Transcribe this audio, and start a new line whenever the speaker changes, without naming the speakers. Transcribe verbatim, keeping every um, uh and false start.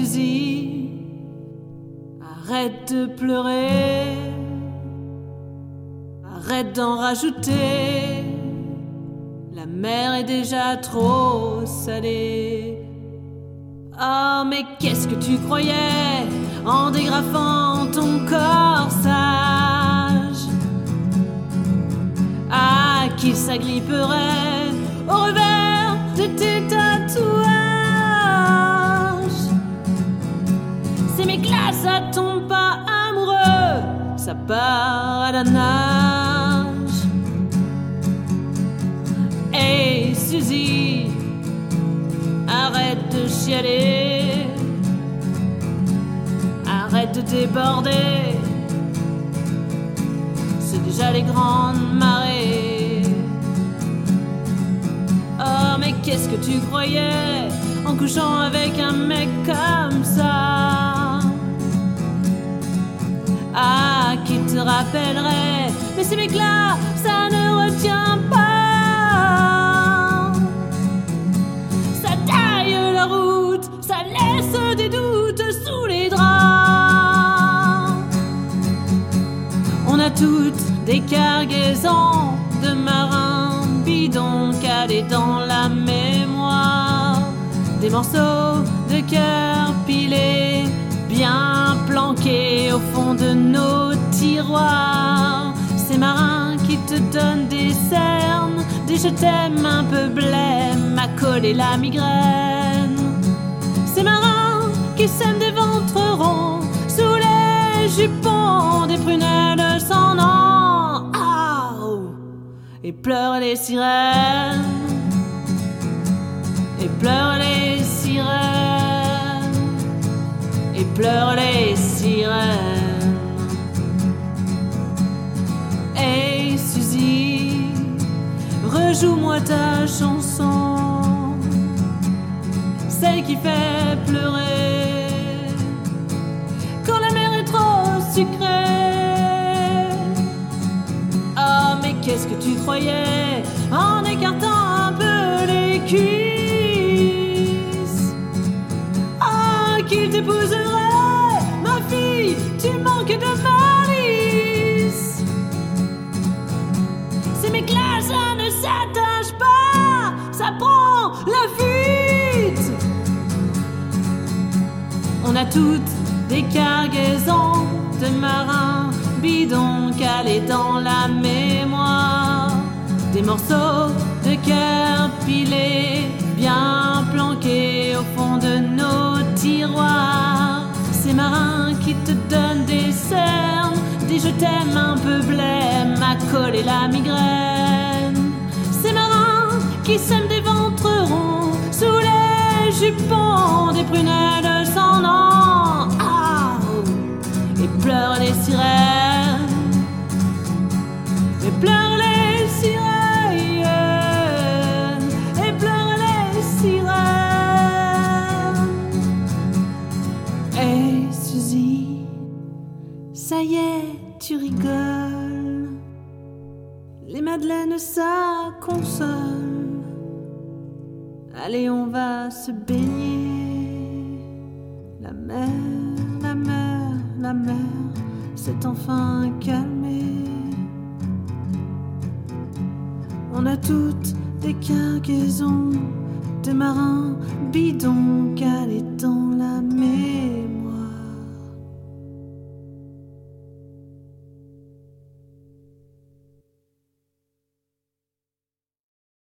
Suzy, arrête de pleurer, arrête d'en rajouter. La mer est déjà trop salée. Oh, mais qu'est-ce que tu croyais en dégrafant ton corsage? Ah, qui s'agripperait au revers de tes tatouages? Ces mecs-là, ça tombe pas amoureux, ça part à la nage. Hey Suzy, arrête de chialer, arrête de déborder, c'est déjà les grandes marées. Oh, mais qu'est-ce que tu croyais en couchant avec un mec comme ça? Ah, qui te rappellerait, mais ces mecs-là, ça ne retient pas. Ça taille la route, ça laisse des doutes sous les draps. On a toutes des cargaisons de marins bidons calés dans la mémoire, des morceaux de cœur pilés, bien planqués au fond de nos tiroirs. Ces marins qui te donnent des cernes, des je t'aime un peu blême à coller la migraine. Ces marins qui sèment des ventres ronds sous les jupons des prunelles sans nom. Oh, et pleurent les sirènes, et pleurent les sirènes, et pleurent les sirènes. Hey Suzy, rejoue-moi ta chanson, celle qui fait pleurer quand la mer est trop sucrée. Oh, mais qu'est-ce que tu croyais en écartant un peu les cuisses? Oh, qu'il t'épouserait, ma fille, tu manques de malice. Ces mecs-là, ça ne s'attache pas, ça prend la fuite. On a toutes des cargaisons de marins bidons calés dans la mémoire, des morceaux de cœur pilés, bien planqués au fond de nos tiroirs. Ces marins qui te donnent des cernes, des je t'aime un peu blême à coller la migraine. Ces marins qui sèment des ventres ronds sous les jupons des prunelles sans nom. Ah, et pleurent les sirènes, et pleurent les sirènes, et pleurent les sirènes. Hey Suzy, ça y est, tu rigoles, les madeleines ça console. Allez, on va se baigner. La mer, la mer, la mer s'est enfin calmée. On a toutes des cargaisons de marins bidons calés